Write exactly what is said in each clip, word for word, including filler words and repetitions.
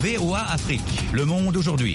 V O A Afrique, le monde aujourd'hui.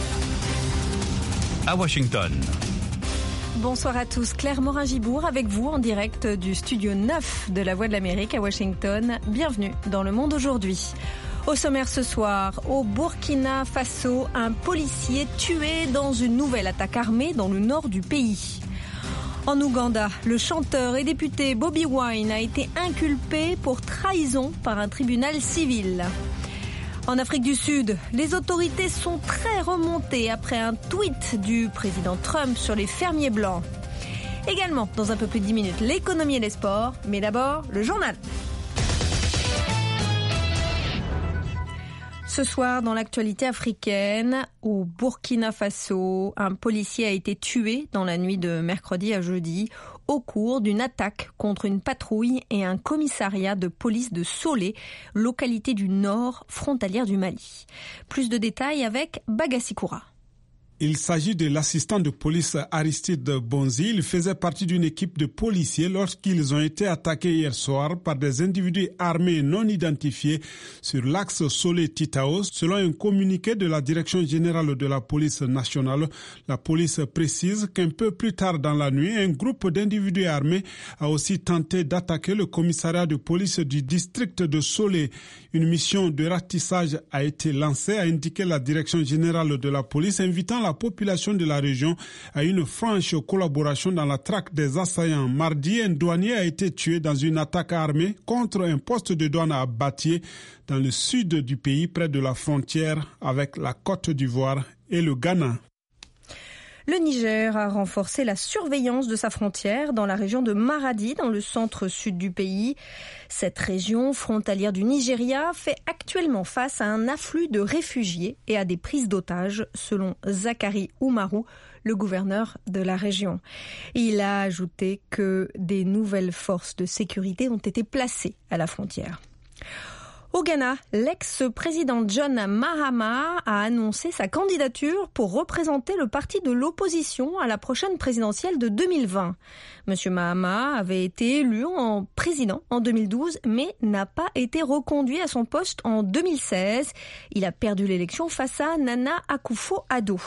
À Washington. Bonsoir à tous, Claire Morin-Gibourg avec vous en direct du studio neuf de la Voix de l'Amérique à Washington. Bienvenue dans le monde aujourd'hui. Au sommaire ce soir, au Burkina Faso, un policier tué dans une nouvelle attaque armée dans le nord du pays. En Ouganda, le chanteur et député Bobi Wine a été inculpé pour trahison par un tribunal civil. En Afrique du Sud, les autorités sont très remontées après un tweet du président Trump sur les fermiers blancs. Également, dans un peu plus de dix minutes, l'économie et les sports, mais d'abord, le journal. Ce soir, dans l'actualité africaine, au Burkina Faso, un policier a été tué dans la nuit de mercredi à jeudi au cours d'une attaque contre une patrouille et un commissariat de police de Solé, localité du nord frontalière du Mali. Plus de détails avec Bagassi-Koura. Il s'agit de l'assistant de police Aristide Bonzi. Il faisait partie d'une équipe de policiers lorsqu'ils ont été attaqués hier soir par des individus armés non identifiés sur l'axe Solé-Titao. Selon un communiqué de la Direction générale de la police nationale, la police précise qu'un peu plus tard dans la nuit, un groupe d'individus armés a aussi tenté d'attaquer le commissariat de police du district de Solé. Une mission de ratissage a été lancée, a indiqué la Direction générale de la police, invitant la population de la région à une franche collaboration dans la traque des assaillants. Mardi, un douanier a été tué dans une attaque armée contre un poste de douane à Batié, dans le sud du pays, près de la frontière avec la Côte d'Ivoire et le Ghana. Le Niger a renforcé la surveillance de sa frontière dans la région de Maradi, dans le centre-sud du pays. Cette région frontalière du Nigeria fait actuellement face à un afflux de réfugiés et à des prises d'otages, selon Zakari Oumarou, le gouverneur de la région. Il a ajouté que des nouvelles forces de sécurité ont été placées à la frontière. Au Ghana, l'ex-président John Mahama a annoncé sa candidature pour représenter le parti de l'opposition à la prochaine présidentielle de deux mille vingt. Monsieur Mahama avait été élu en président en deux mille douze, mais n'a pas été reconduit à son poste en deux mille seize. Il a perdu l'élection face à Nana Akufo-Addo.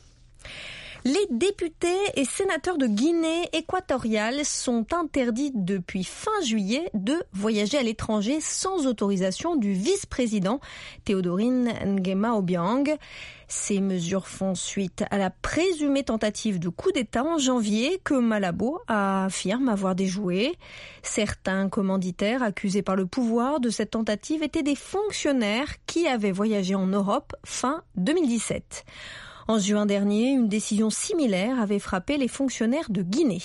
Les députés et sénateurs de Guinée équatoriale sont interdits depuis fin juillet de voyager à l'étranger sans autorisation du vice-président Théodorine Nguema Obiang. Ces mesures font suite à la présumée tentative de coup d'État en janvier que Malabo affirme avoir déjoué. Certains commanditaires accusés par le pouvoir de cette tentative étaient des fonctionnaires qui avaient voyagé en Europe fin deux mille dix-sept. En juin dernier, une décision similaire avait frappé les fonctionnaires de Guinée.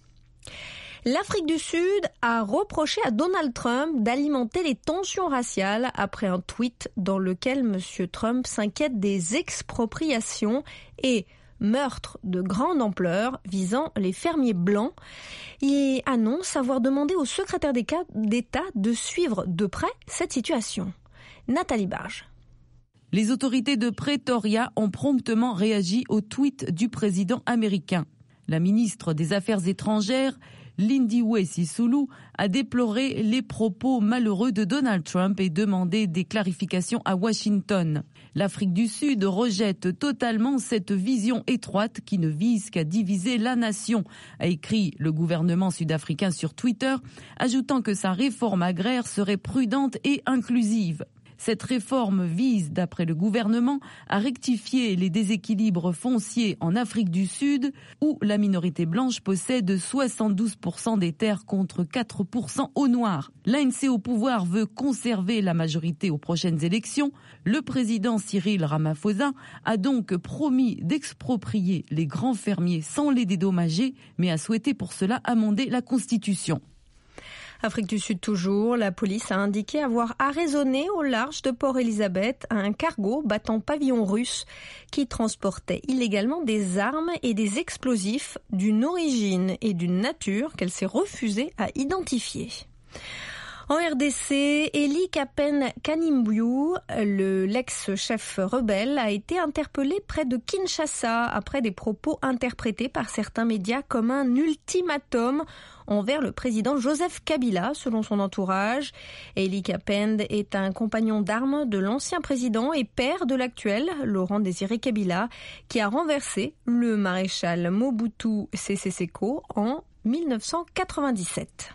L'Afrique du Sud a reproché à Donald Trump d'alimenter les tensions raciales après un tweet dans lequel M. Trump s'inquiète des expropriations et meurtres de grande ampleur visant les fermiers blancs. Il annonce avoir demandé au secrétaire d'État de suivre de près cette situation. Nathalie Barge. Les autorités de Pretoria ont promptement réagi au tweet du président américain. La ministre des Affaires étrangères, Lindiwe Sisulu, a déploré les propos malheureux de Donald Trump et demandé des clarifications à Washington. L'Afrique du Sud rejette totalement cette vision étroite qui ne vise qu'à diviser la nation, a écrit le gouvernement sud-africain sur Twitter, ajoutant que sa réforme agraire serait prudente et inclusive. Cette réforme vise, d'après le gouvernement, à rectifier les déséquilibres fonciers en Afrique du Sud, où la minorité blanche possède soixante-douze pour cent des terres contre quatre pour cent aux Noirs. L'A N C au pouvoir veut conserver la majorité aux prochaines élections. Le président Cyril Ramaphosa a donc promis d'exproprier les grands fermiers sans les dédommager, mais a souhaité pour cela amender la Constitution. Afrique du Sud toujours, la police a indiqué avoir arraisonné au large de Port Elizabeth un cargo battant pavillon russe qui transportait illégalement des armes et des explosifs d'une origine et d'une nature qu'elle s'est refusée à identifier. En R D C, Eli Kapen Kanimbu, le l'ex-chef rebelle, a été interpellé près de Kinshasa après des propos interprétés par certains médias comme un ultimatum envers le président Joseph Kabila, selon son entourage. Eli Kapen est un compagnon d'armes de l'ancien président et père de l'actuel, Laurent Désiré Kabila, qui a renversé le maréchal Mobutu Sese Seko en mille neuf cent quatre-vingt-dix-sept.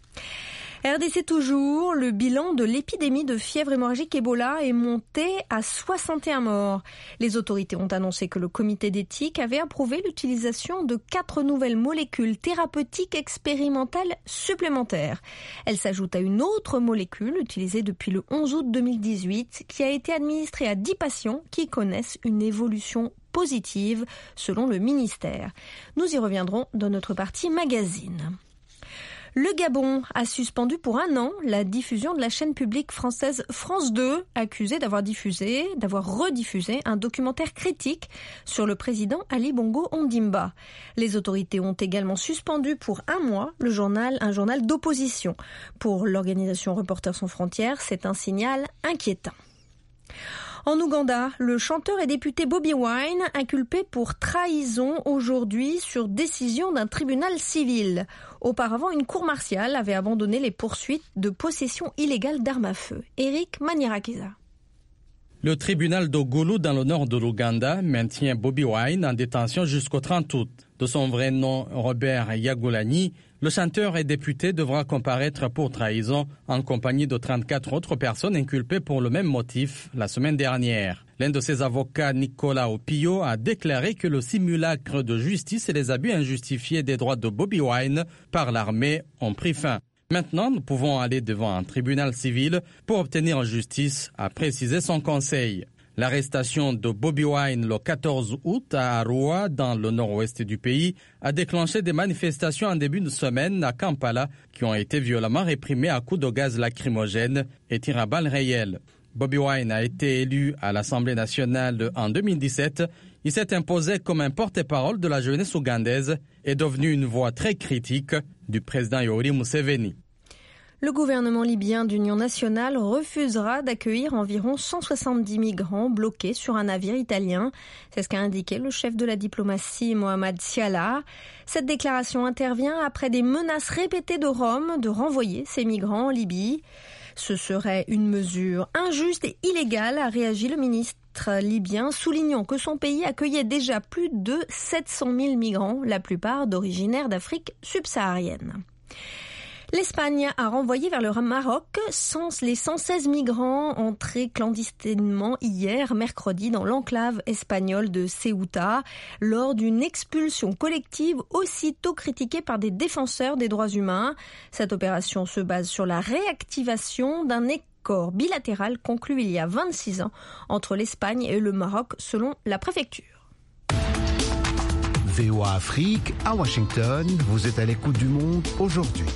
R D C toujours, le bilan de l'épidémie de fièvre hémorragique Ebola est monté à soixante et un morts. Les autorités ont annoncé que le comité d'éthique avait approuvé l'utilisation de quatre nouvelles molécules thérapeutiques expérimentales supplémentaires. Elles s'ajoutent à une autre molécule utilisée depuis le onze août deux mille dix-huit qui a été administrée à dix patients qui connaissent une évolution positive selon le ministère. Nous y reviendrons dans notre partie magazine. Le Gabon a suspendu pour un an la diffusion de la chaîne publique française France deux, accusée d'avoir diffusé, d'avoir rediffusé un documentaire critique sur le président Ali Bongo Ondimba. Les autorités ont également suspendu pour un mois le journal, un journal d'opposition. Pour l'organisation Reporters sans frontières, c'est un signal inquiétant. En Ouganda, le chanteur et député Bobi Wine inculpé pour trahison aujourd'hui sur décision d'un tribunal civil. Auparavant, une cour martiale avait abandonné les poursuites de possession illégale d'armes à feu. Eric Manirakisa. Le tribunal d'Ogulu dans le nord de l'Ouganda maintient Bobi Wine en détention jusqu'au trente août. De son vrai nom, Robert Yagulani, le chanteur et député devra comparaître pour trahison en compagnie de trente-quatre autres personnes inculpées pour le même motif la semaine dernière. L'un de ses avocats, Nicolas Opio, a déclaré que le simulacre de justice et les abus injustifiés des droits de Bobi Wine par l'armée ont pris fin. Maintenant, nous pouvons aller devant un tribunal civil pour obtenir justice, a précisé son conseil. L'arrestation de Bobi Wine le quatorze août à Arua, dans le nord-ouest du pays, a déclenché des manifestations en début de semaine à Kampala qui ont été violemment réprimées à coups de gaz lacrymogène et tirs à balles réelles. Bobi Wine a été élu à l'Assemblée nationale en deux mille dix-sept. Il s'est imposé comme un porte-parole de la jeunesse ougandaise et est devenu une voix très critique du président Yoweri Museveni. Le gouvernement libyen d'union nationale refusera d'accueillir environ cent soixante-dix migrants bloqués sur un navire italien. C'est ce qu'a indiqué le chef de la diplomatie Mohamed Siala. Cette déclaration intervient après des menaces répétées de Rome de renvoyer ces migrants en Libye. Ce serait une mesure injuste et illégale, a réagi le ministre libyen, soulignant que son pays accueillait déjà plus de sept cent mille migrants, la plupart d'originaires d'Afrique subsaharienne. L'Espagne a renvoyé vers le Maroc les cent seize migrants entrés clandestinement hier, mercredi, dans l'enclave espagnole de Ceuta, lors d'une expulsion collective aussitôt critiquée par des défenseurs des droits humains. Cette opération se base sur la réactivation d'un accord bilatéral conclu il y a vingt-six ans entre l'Espagne et le Maroc, selon la préfecture. V O A Afrique, à Washington, vous êtes à l'écoute du monde aujourd'hui.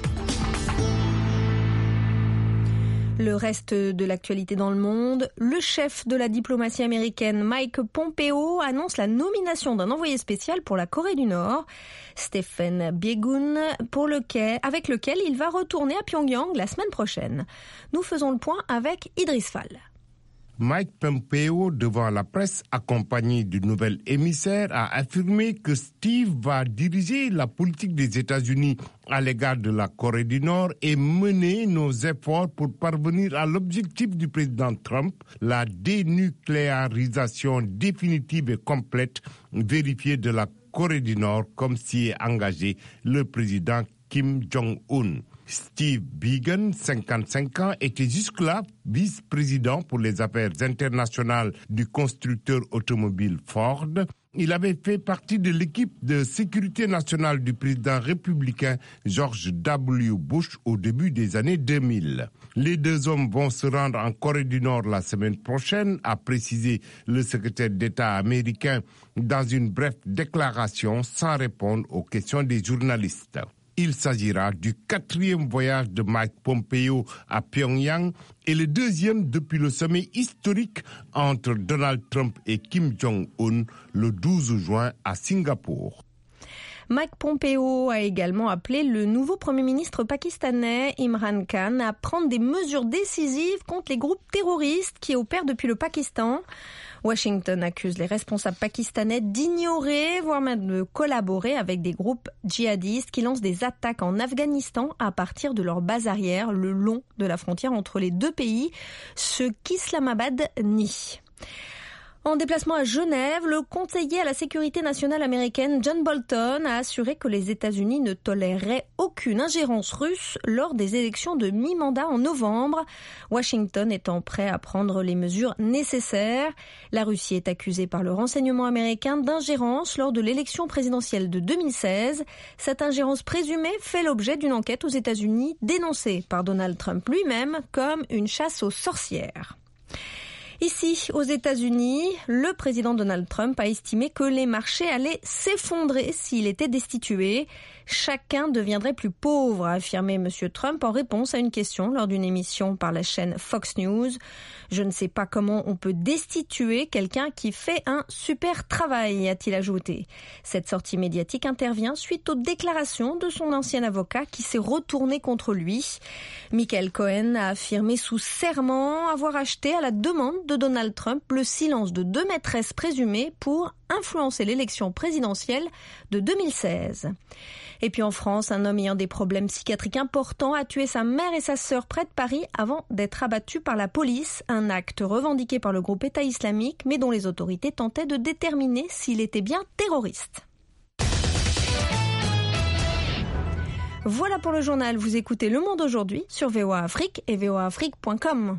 Le reste de l'actualité dans le monde, le chef de la diplomatie américaine Mike Pompeo annonce la nomination d'un envoyé spécial pour la Corée du Nord, Stephen Biegun, pour lequel, avec lequel il va retourner à Pyongyang la semaine prochaine. Nous faisons le point avec Idriss Fall. Mike Pompeo, devant la presse, accompagné du nouvel émissaire, a affirmé que Steve va diriger la politique des États-Unis à l'égard de la Corée du Nord et mener nos efforts pour parvenir à l'objectif du président Trump, la dénucléarisation définitive et complète vérifiée de la Corée du Nord, comme s'y est engagé le président Kim Jong-un. Steve Biegun, cinquante-cinq ans, était jusque-là vice-président pour les affaires internationales du constructeur automobile Ford. Il avait fait partie de l'équipe de sécurité nationale du président républicain George W. Bush au début des années deux mille. Les deux hommes vont se rendre en Corée du Nord la semaine prochaine, a précisé le secrétaire d'État américain dans une brève déclaration sans répondre aux questions des journalistes. Il s'agira du quatrième voyage de Mike Pompeo à Pyongyang et le deuxième depuis le sommet historique entre Donald Trump et Kim Jong-un le douze juin à Singapour. Mike Pompeo a également appelé le nouveau Premier ministre pakistanais Imran Khan à prendre des mesures décisives contre les groupes terroristes qui opèrent depuis le Pakistan. Washington accuse les responsables pakistanais d'ignorer, voire même de collaborer avec des groupes djihadistes qui lancent des attaques en Afghanistan à partir de leur base arrière le long de la frontière entre les deux pays, ce qu'Islamabad nie. En déplacement à Genève, le conseiller à la sécurité nationale américaine John Bolton a assuré que les États-Unis ne toléreraient aucune ingérence russe lors des élections de mi-mandat en novembre, Washington étant prêt à prendre les mesures nécessaires. La Russie est accusée par le renseignement américain d'ingérence lors de l'élection présidentielle de deux mille seize. Cette ingérence présumée fait l'objet d'une enquête aux États-Unis dénoncée par Donald Trump lui-même comme une chasse aux sorcières. Ici, aux États-Unis, le président Donald Trump a estimé que les marchés allaient s'effondrer s'il était destitué. Chacun deviendrait plus pauvre, a affirmé M. Trump en réponse à une question lors d'une émission par la chaîne Fox News. Je ne sais pas comment on peut destituer quelqu'un qui fait un super travail, a-t-il ajouté. Cette sortie médiatique intervient suite aux déclarations de son ancien avocat qui s'est retourné contre lui. Michael Cohen a affirmé sous serment avoir acheté à la demande de Donald Trump le silence de deux maîtresses présumées pour influencer l'élection présidentielle de deux mille seize. Et puis en France, un homme ayant des problèmes psychiatriques importants a tué sa mère et sa sœur près de Paris avant d'être abattu par la police. Un acte revendiqué par le groupe État islamique, mais dont les autorités tentaient de déterminer s'il était bien terroriste. Voilà pour le journal. Vous écoutez Le Monde aujourd'hui sur V O A Afrique et V O A Afrique point com.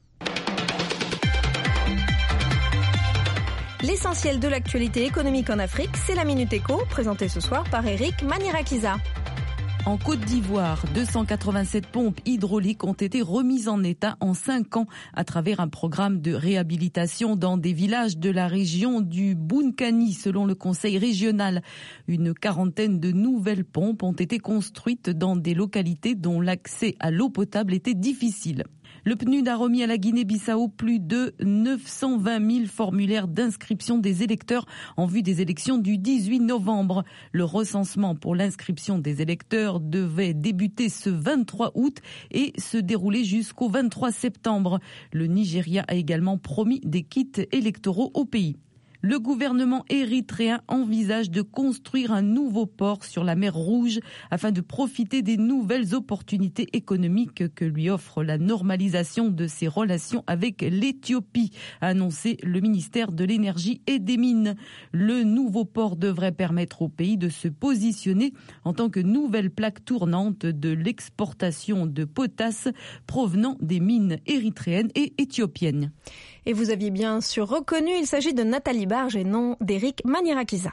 L'essentiel de l'actualité économique en Afrique, c'est la Minute Éco, présentée ce soir par Eric Manirakiza. En Côte d'Ivoire, deux cent quatre-vingt-sept pompes hydrauliques ont été remises en état en cinq ans à travers un programme de réhabilitation dans des villages de la région du Bounkani, selon le conseil régional. Une quarantaine de nouvelles pompes ont été construites dans des localités dont l'accès à l'eau potable était difficile. Le P N U D a remis à la Guinée-Bissau plus de neuf cent vingt mille formulaires d'inscription des électeurs en vue des élections du dix-huit novembre. Le recensement pour l'inscription des électeurs devait débuter ce vingt-trois août et se dérouler jusqu'au vingt-trois septembre. Le Nigeria a également promis des kits électoraux au pays. Le gouvernement érythréen envisage de construire un nouveau port sur la mer Rouge afin de profiter des nouvelles opportunités économiques que lui offre la normalisation de ses relations avec l'Éthiopie, a annoncé le ministère de l'Énergie et des Mines. Le nouveau port devrait permettre au pays de se positionner en tant que nouvelle plaque tournante de l'exportation de potasse provenant des mines érythréennes et éthiopiennes. Et vous aviez bien sûr reconnu, il s'agit de Nathalie Barge et non d'Eric Manirakiza.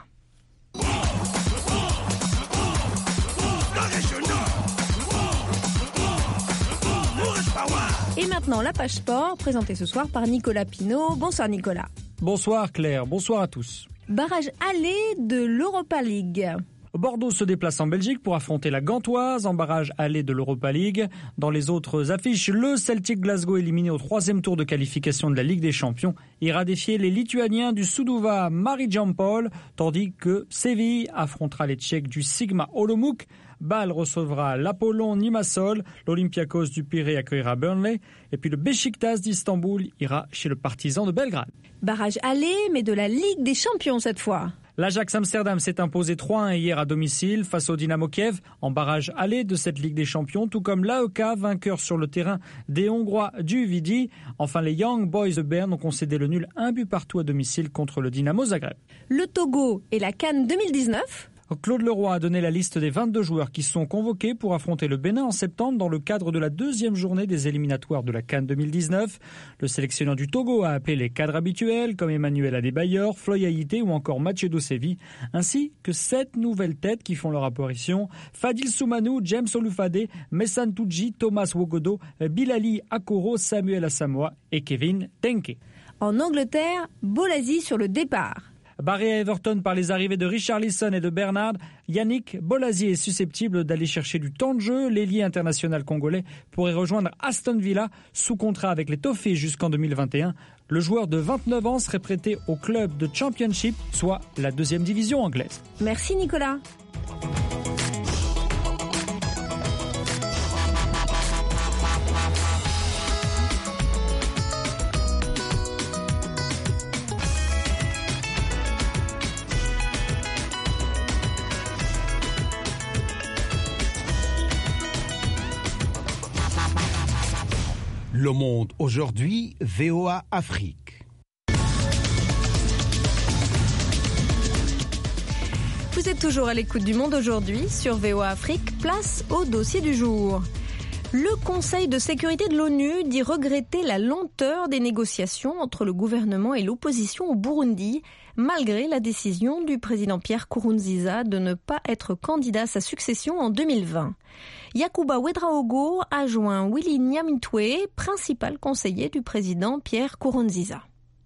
Et maintenant, la page sport, présentée ce soir par Nicolas Pinault. Bonsoir Nicolas. Bonsoir Claire, bonsoir à tous. Barrage aller de l'Europa League. Bordeaux se déplace en Belgique pour affronter la Gantoise en barrage aller de l'Europa League. Dans les autres affiches, le Celtic Glasgow, éliminé au troisième tour de qualification de la Ligue des Champions, ira défier les Lituaniens du Sūduva Marijampol, tandis que Séville affrontera les Tchèques du Sigma Olomouc. Bâle recevra l'Apollon Limassol, l'Olympiakos du Pirée accueillera Burnley, et puis le Beşiktaş d'Istanbul ira chez le Partizan de Belgrade. Barrage aller, mais de la Ligue des Champions cette fois. L'Ajax Amsterdam s'est imposé trois un hier à domicile face au Dynamo Kiev en barrage aller de cette Ligue des Champions, tout comme l'A E K, vainqueur sur le terrain des Hongrois du Vidi. Enfin, les Young Boys de Berne ont concédé le nul un but partout à domicile contre le Dynamo Zagreb. Le Togo et la CAN deux mille dix-neuf. Claude Leroy a donné la liste des vingt-deux joueurs qui sont convoqués pour affronter le Bénin en septembre dans le cadre de la deuxième journée des éliminatoires de la CAN deux mille dix-neuf. Le sélectionneur du Togo a appelé les cadres habituels comme Emmanuel Adebayor, Floy Aïté ou encore Machedo Sevi, ainsi que sept nouvelles têtes qui font leur apparition: Fadil Soumanou, James Olufade, Messan Tudji, Thomas Wogodo, Bilali Akoro, Samuel Asamoah et Kevin Tenke. En Angleterre, Bolasie sur le départ. Barré à Everton par les arrivées de Richarlison et de Bernard, Yannick Bolasie est susceptible d'aller chercher du temps de jeu. L'ailier international congolais pourrait rejoindre Aston Villa sous contrat avec les Toffees jusqu'en deux mille vingt et un. Le joueur de vingt-neuf ans serait prêté au club de Championship, soit la deuxième division anglaise. Merci Nicolas. Le Monde aujourd'hui, V O A Afrique. Vous êtes toujours à l'écoute du Monde aujourd'hui sur V O A Afrique. Place au dossier du jour. Le Conseil de sécurité de l'ONU dit regretter la lenteur des négociations entre le gouvernement et l'opposition au Burundi, malgré la décision du président Pierre Nkurunziza de ne pas être candidat à sa succession en deux mille vingt. Yacouba Ouédraogo a joint Willy Nyamitwe, principal conseiller du président Pierre Nkurunziza.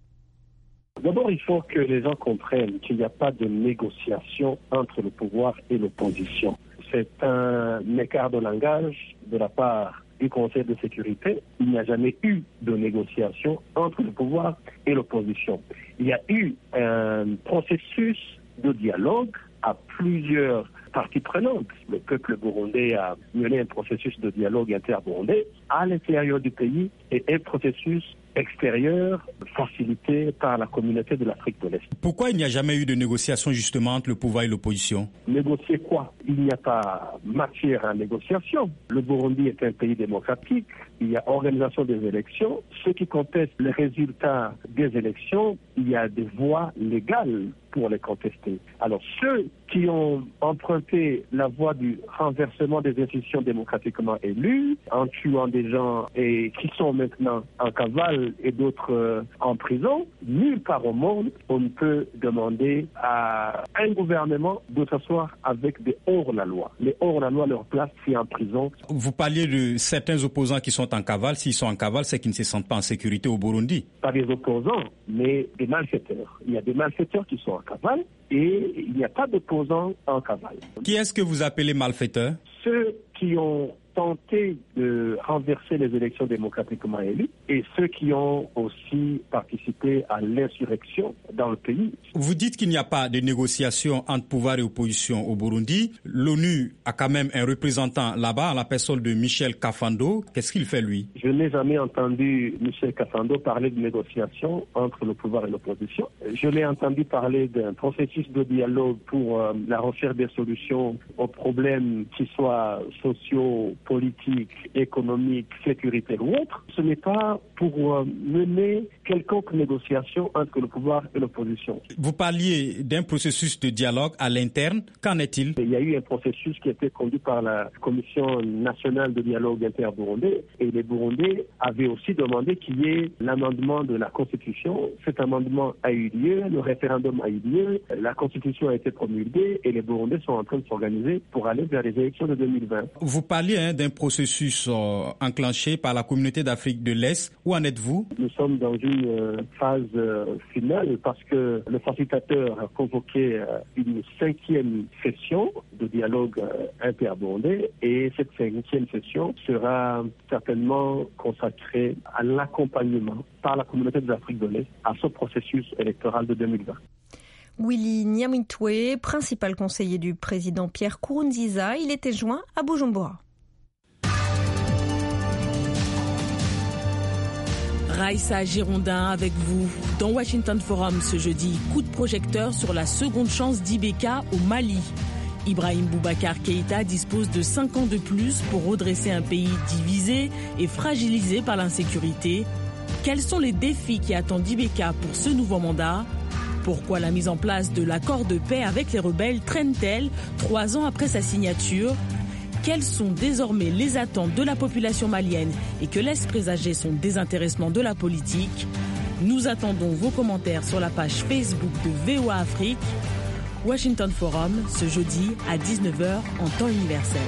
D'abord, il faut que les gens comprennent qu'il n'y a pas de négociation entre le pouvoir et l'opposition. C'est un écart de langage de la part du Conseil de sécurité. Il n'y a jamais eu de négociation entre le pouvoir et l'opposition. Il y a eu un processus de dialogue à plusieurs parties prenantes. Le peuple burundais a mené un processus de dialogue inter-burundais à l'intérieur du pays et un processus extérieur facilité par la communauté de l'Afrique de l'Est. Pourquoi il n'y a jamais eu de négociation justement entre le pouvoir et l'opposition? Négocier quoi? Il n'y a pas matière à négociation. Le Burundi est un pays démocratique. Il y a organisation des élections. Ceux qui contestent les résultats des élections, il y a des voies légales pour les contester. Alors ceux qui ont emprunté la voie du renversement des institutions démocratiquement élues, en tuant des gens et qui sont maintenant en cavale et d'autres euh, en prison, nulle part au monde on ne peut demander à un gouvernement de s'asseoir avec des hors-la-loi. Les hors-la-loi, leur place, c'est en prison. Vous parliez de certains opposants qui sont en cavale. S'ils sont en cavale, c'est qu'ils ne se sentent pas en sécurité au Burundi. Pas des opposants, mais des malfaiteurs. Il y a des malfaiteurs qui sont en cavale et il n'y a pas d'opposants en cavale. Qui est-ce que vous appelez malfaiteurs? Ceux qui ont tenté de renverser les élections démocratiquement élues et ceux qui ont aussi participé à l'insurrection dans le pays. Vous dites qu'il n'y a pas de négociation entre pouvoir et opposition au Burundi. L'ONU a quand même un représentant là-bas, à la personne de Michel Kafando. Qu'est-ce qu'il fait, lui? Je n'ai jamais entendu Michel Kafando parler de négociation entre le pouvoir et l'opposition. Je l'ai entendu parler d'un processus de dialogue pour euh, la recherche des solutions aux problèmes qui soient sociaux, politique, économique, sécuritaire ou autre. Ce n'est pas pour euh, mener quelconque négociation entre le pouvoir et l'opposition. Vous parliez d'un processus de dialogue à l'interne. Qu'en est-il? Il y a eu un processus qui a été conduit par la Commission nationale de dialogue inter-burundais et les Burundais avaient aussi demandé qu'il y ait l'amendement de la Constitution. Cet amendement a eu lieu, le référendum a eu lieu, la Constitution a été promulguée et les Burundais sont en train de s'organiser pour aller vers les élections de deux mille vingt. Vous parliez hein, d'un processus euh, enclenché par la communauté d'Afrique de l'Est. Où en êtes-vous? Nous sommes dans une euh, phase euh, finale parce que le facilitateur a convoqué euh, une cinquième session de dialogue euh, inter-burundais et cette cinquième session sera certainement consacrée à l'accompagnement par la communauté de l'Afrique de l'Est à ce processus électoral de deux mille vingt. Willy Nyamitwe, principal conseiller du président Pierre Nkurunziza, il était joint à Bujumbura. Raïssa Girondin avec vous dans Washington Forum ce jeudi. Coup de projecteur sur la seconde chance d'I B K au Mali. Ibrahim Boubacar Keïta dispose de cinq ans de plus pour redresser un pays divisé et fragilisé par l'insécurité. Quels sont les défis qui attendent I B K pour ce nouveau mandat? Pourquoi la mise en place de l'accord de paix avec les rebelles traîne-t-elle trois ans après sa signature? Quelles sont désormais les attentes de la population malienne et que laisse présager son désintéressement de la politique? Nous attendons vos commentaires sur la page Facebook de V O A Afrique. Washington Forum, ce jeudi à dix-neuf heures en temps universel.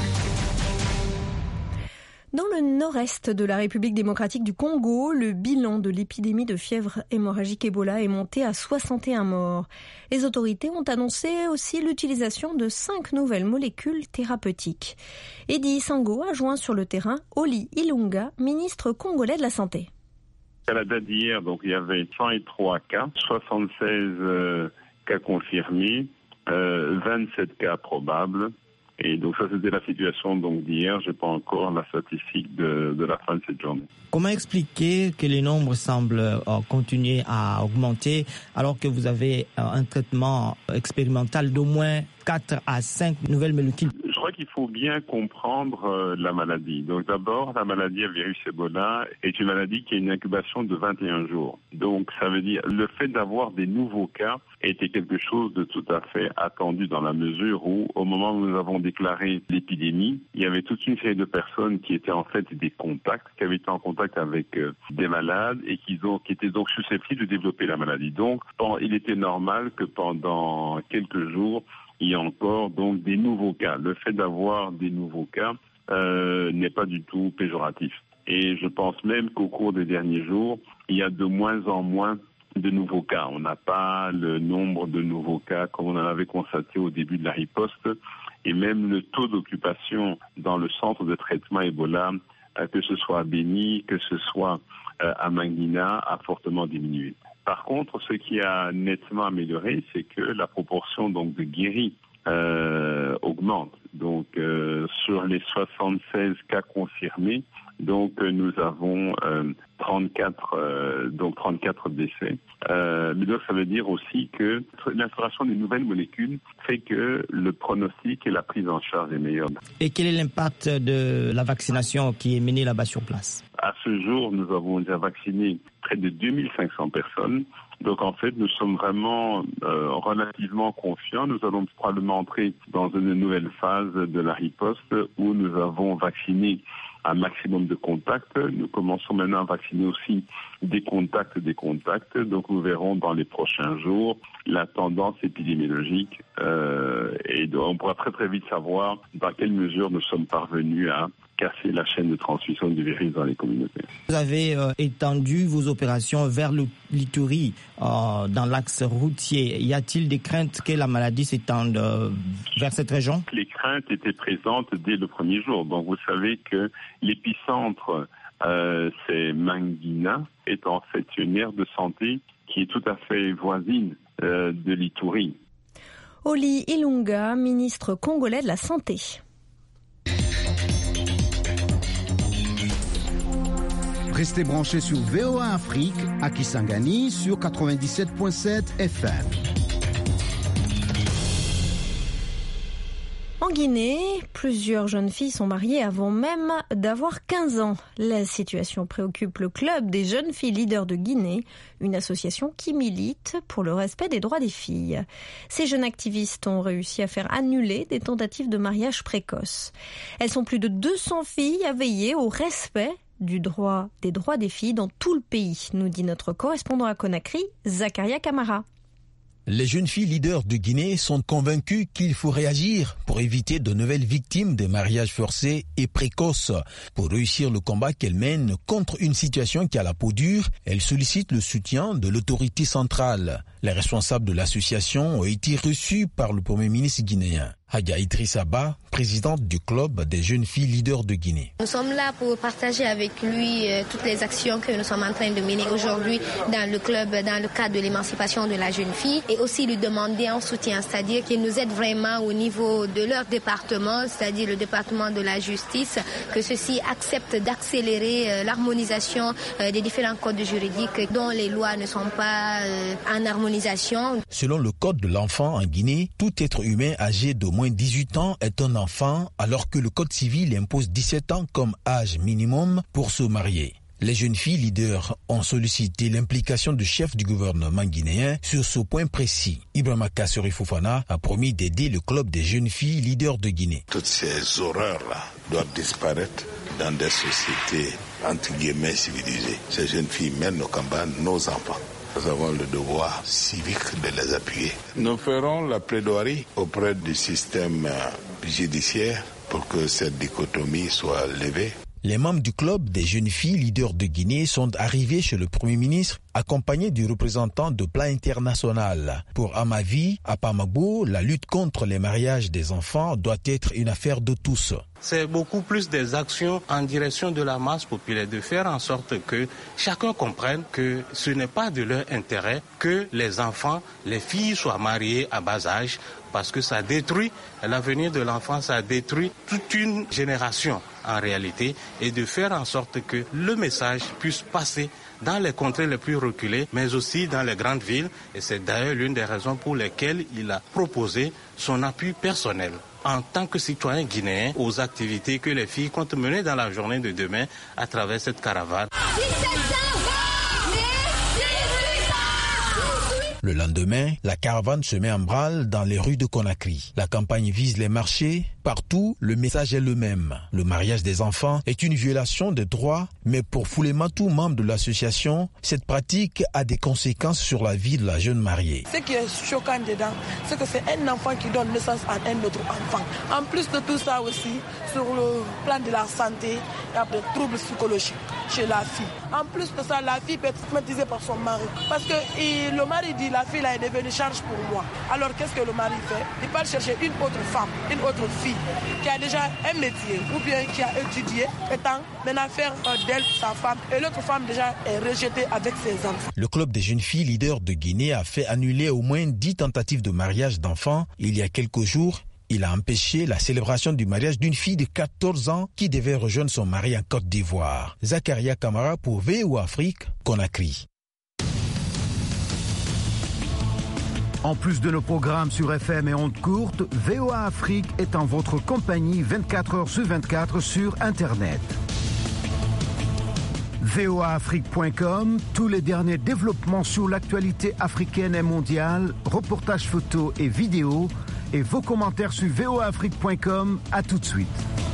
Dans le nord-est de la République démocratique du Congo, le bilan de l'épidémie de fièvre hémorragique Ebola est monté à soixante et un morts. Les autorités ont annoncé aussi l'utilisation de cinq nouvelles molécules thérapeutiques. Eddy Sango a joint sur le terrain Oli Ilunga, ministre congolais de la Santé. À la date d'hier, donc, il y avait cent trois cas, soixante-seize euh, cas confirmés euh, vingt-sept cas probables. Et donc ça, c'était la situation donc d'hier. Je n'ai pas encore la statistique de, de la fin de cette journée. Comment expliquer que les nombres semblent euh, continuer à augmenter alors que vous avez euh, un traitement expérimental d'au moins quatre à cinq nouvelles molécules? Je crois qu'il faut bien comprendre euh, la maladie. Donc d'abord, la maladie à virus Ebola est une maladie qui a une incubation de vingt et un jours. Donc ça veut dire le fait d'avoir des nouveaux cas était quelque chose de tout à fait attendu dans la mesure où au moment où nous avons déclaré l'épidémie, il y avait toute une série de personnes qui étaient en fait des contacts, qui avaient été en contact avec euh, des malades et qui, ont, qui étaient donc susceptibles de développer la maladie. Donc bon, il était normal que pendant quelques jours, il y a encore donc des nouveaux cas. Le fait d'avoir des nouveaux cas euh, n'est pas du tout péjoratif. Et je pense même qu'au cours des derniers jours, il y a de moins en moins de nouveaux cas. On n'a pas le nombre de nouveaux cas comme on en avait constaté au début de la riposte. Et même le taux d'occupation dans le centre de traitement Ebola, euh, que ce soit à Beni, que ce soit euh, à Mangina, a fortement diminué. Par contre, ce qui a nettement amélioré, c'est que la proportion donc de guéris euh, augmente. Donc, euh, sur les soixante-seize cas confirmés, donc euh, nous avons euh, trente-quatre, euh, donc trente-quatre décès. Euh, mais donc, ça veut dire aussi que l'instauration des nouvelles molécules fait que le pronostic et la prise en charge est meilleure. Et quel est l'impact de la vaccination qui est menée là-bas sur place? À ce jour, nous avons déjà vacciné près de deux mille cinq cents personnes. Donc en fait, nous sommes vraiment euh, relativement confiants. Nous allons probablement entrer dans une nouvelle phase de la riposte où nous avons vacciné un maximum de contacts. Nous commençons maintenant à vacciner aussi des contacts des contacts. Donc nous verrons dans les prochains jours la tendance épidémiologique euh, et donc, on pourra très très vite savoir dans quelle mesure nous sommes parvenus à casser la chaîne de transmission du virus dans les communautés. Vous avez euh, étendu vos opérations vers le l'Ituri, euh, dans l'axe routier. Y a-t-il des craintes que la maladie s'étende euh, vers cette région? Les craintes étaient présentes dès le premier jour. Donc vous savez que l'épicentre, euh, c'est Mangina, est en fait une aire de santé qui est tout à fait voisine euh, de l'Ituri. Oli Ilunga, ministre congolais de la Santé. Restez branchés sur V O A Afrique à Kisangani sur quatre-vingt-dix-sept virgule sept F M. En Guinée, plusieurs jeunes filles sont mariées avant même d'avoir quinze ans. La situation préoccupe le Club des jeunes filles leaders de Guinée, une association qui milite pour le respect des droits des filles. Ces jeunes activistes ont réussi à faire annuler des tentatives de mariage précoce. Elles sont plus de deux cents filles à veiller au respect du droit des droits des filles dans tout le pays, nous dit notre correspondant à Conakry, Zakaria Kamara. Les jeunes filles leaders de Guinée sont convaincues qu'il faut réagir pour éviter de nouvelles victimes des mariages forcés et précoces. Pour réussir le combat qu'elles mènent contre une situation qui a la peau dure, elles sollicitent le soutien de l'autorité centrale. Les responsables de l'association ont été reçus par le Premier ministre guinéen. Hadja Idrissa Ba, présidente du club des jeunes filles leaders de Guinée. Nous sommes là pour partager avec lui euh, toutes les actions que nous sommes en train de mener aujourd'hui dans le club, dans le cadre de l'émancipation de la jeune fille, et aussi lui demander un soutien, c'est-à-dire qu'il nous aide vraiment au niveau de leur département, c'est-à-dire le département de la justice, que ceux-ci acceptent d'accélérer euh, l'harmonisation euh, des différents codes juridiques dont les lois ne sont pas euh, en harmonisation. Selon le code de l'enfant en Guinée, tout être humain âgé de moins dix-huit ans est un enfant, alors que le code civil impose dix-sept ans comme âge minimum pour se marier. Les jeunes filles leaders ont sollicité l'implication du chef du gouvernement guinéen sur ce point précis. Ibrahima Kassori Fofana a promis d'aider le club des jeunes filles leaders de Guinée. Toutes ces horreurs-là doivent disparaître dans des sociétés entre guillemets civilisées. Ces jeunes filles mènent nos campagnes, nos enfants. Nous avons le devoir civique de les appuyer. Nous ferons la plaidoirie auprès du système judiciaire pour que cette dichotomie soit levée. Les membres du club des jeunes filles leaders de Guinée sont arrivés chez le Premier ministre accompagnés du représentant de Plan International. Pour Amavi, à Pamagbo, la lutte contre les mariages des enfants doit être une affaire de tous. C'est beaucoup plus des actions en direction de la masse populaire, de faire en sorte que chacun comprenne que ce n'est pas de leur intérêt que les enfants, les filles soient mariées à bas âge, parce que ça détruit l'avenir de l'enfant, ça détruit toute une génération en réalité, et de faire en sorte que le message puisse passer dans les contrées les plus reculées, mais aussi dans les grandes villes. Et c'est d'ailleurs l'une des raisons pour lesquelles il a proposé son appui personnel en tant que citoyen guinéen aux activités que les filles comptent mener dans la journée de demain à travers cette caravane. Le lendemain, la caravane se met en branle dans les rues de Conakry. La campagne vise les marchés. Partout, le message est le même. Le mariage des enfants est une violation des droits, mais pour Foulematou, membre de l'association, cette pratique a des conséquences sur la vie de la jeune mariée. Ce qui est choquant dedans, c'est que c'est un enfant qui donne naissance à un autre enfant. En plus de tout ça aussi, sur le plan de la santé, il y a des troubles psychologiques chez la fille. En plus de ça, la fille peut être traumatisée par son mari. Parce que il, le mari dit, la fille là est devenue charge pour moi. Alors qu'est-ce que le mari fait? Il part chercher une autre femme, une autre fille qui a déjà un métier ou bien qui a étudié, étant maintenant faire d'elle sa femme, et l'autre femme déjà est rejetée avec ses enfants. Le club des jeunes filles leaders de Guinée a fait annuler au moins dix tentatives de mariage d'enfants. Il y a quelques jours, il a empêché la célébration du mariage d'une fille de quatorze ans qui devait rejoindre son mari en Côte d'Ivoire. Zakaria Kamara pour V O A Afrique, Conakry. En plus de nos programmes sur F M et ondes courtes, V O A Afrique est en votre compagnie vingt-quatre heures sur vingt-quatre sur Internet. V O A Afrique point com, tous les derniers développements sur l'actualité africaine et mondiale, reportages photos et vidéos, et vos commentaires sur V O A Afrique point com. À tout de suite.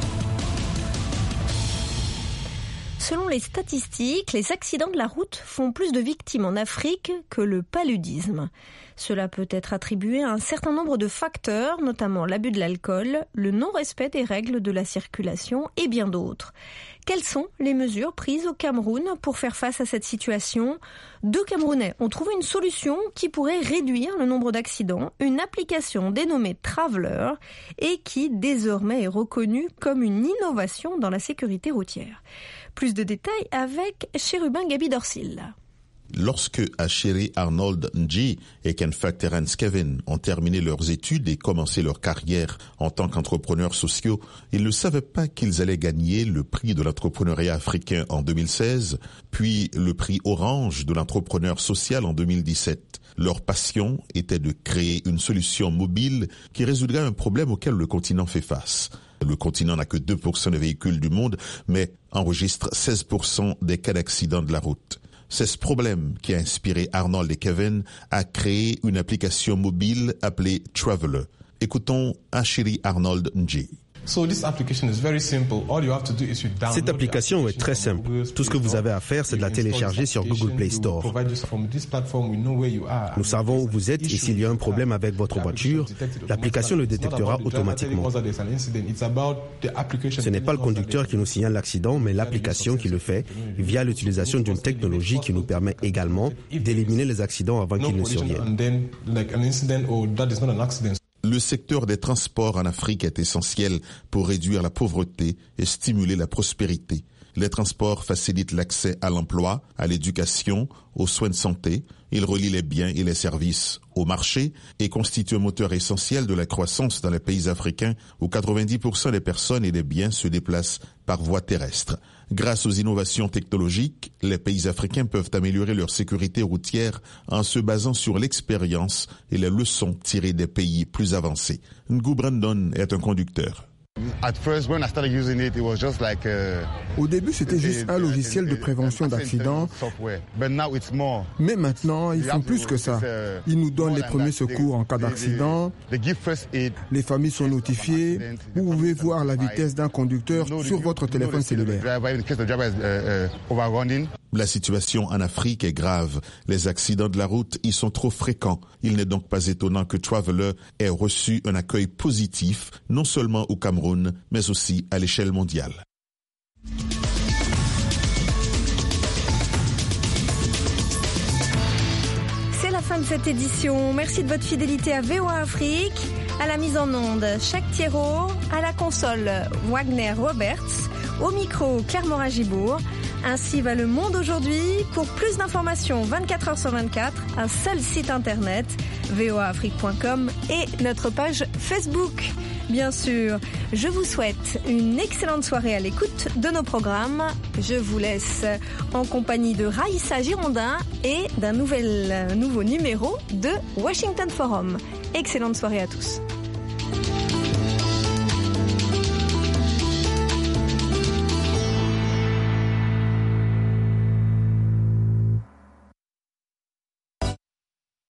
Selon les statistiques, les accidents de la route font plus de victimes en Afrique que le paludisme. Cela peut être attribué à un certain nombre de facteurs, notamment l'abus de l'alcool, le non-respect des règles de la circulation et bien d'autres. Quelles sont les mesures prises au Cameroun pour faire face à cette situation? Deux Camerounais ont trouvé une solution qui pourrait réduire le nombre d'accidents, une application dénommée Traveler et qui désormais est reconnue comme une innovation dans la sécurité routière. Plus de détails avec Chérubin Gabi Dorsil. Lorsque Achiri Arnold Ndji et Kenfa Terence Kevin ont terminé leurs études et commencé leur carrière en tant qu'entrepreneurs sociaux, ils ne savaient pas qu'ils allaient gagner le prix de l'entrepreneuriat africain en deux mille seize, puis le prix Orange de l'entrepreneur social en deux mille dix-sept. Leur passion était de créer une solution mobile qui résoudrait un problème auquel le continent fait face. Le continent n'a que deux pour cent des véhicules du monde, mais enregistre seize pour cent des cas d'accidents de la route. C'est ce problème qui a inspiré Arnold et Kevin à créer une application mobile appelée Traveler. Écoutons Achiri Arnold Ndji. Cette application est très simple. Tout ce que vous avez à faire, c'est de la télécharger sur Google Play Store. Nous savons où vous êtes et s'il y a un problème avec votre voiture, l'application le détectera automatiquement. Ce n'est pas le conducteur qui nous signale l'accident, mais l'application qui le fait via l'utilisation d'une technologie qui nous permet également d'éliminer les accidents avant qu'ils ne surviennent. Le secteur des transports en Afrique est essentiel pour réduire la pauvreté et stimuler la prospérité. Les transports facilitent l'accès à l'emploi, à l'éducation, aux soins de santé. Ils relient les biens et les services au marché et constituent un moteur essentiel de la croissance dans les pays africains où quatre-vingt-dix pour cent des personnes et des biens se déplacent par voie terrestre. Grâce aux innovations technologiques, les pays africains peuvent améliorer leur sécurité routière en se basant sur l'expérience et les leçons tirées des pays plus avancés. Ngou Brandon est un conducteur. Au début, c'était juste un logiciel de prévention d'accidents, mais maintenant, ils font plus que ça. Ils nous donnent les premiers secours en cas d'accident. Les familles sont notifiées. Vous pouvez voir la vitesse d'un conducteur sur votre téléphone cellulaire. La situation en Afrique est grave. Les accidents de la route y sont trop fréquents. Il n'est donc pas étonnant que Traveler ait reçu un accueil positif, non seulement au Cameroun, mais aussi à l'échelle mondiale. C'est la fin de cette édition. Merci de votre fidélité à V O A Afrique. À la mise en onde, Jacques Thierrot. À la console, Wagner Roberts. Au micro, Claire Morin-Gibourg. Ainsi va le monde aujourd'hui. Pour plus d'informations, vingt-quatre heures sur vingt-quatre, un seul site internet, v o a afrique point com et notre page Facebook. Bien sûr, je vous souhaite une excellente soirée à l'écoute de nos programmes. Je vous laisse en compagnie de Raïssa Girondin et d'un nouvel, nouveau numéro de Washington Forum. Excellente soirée à tous.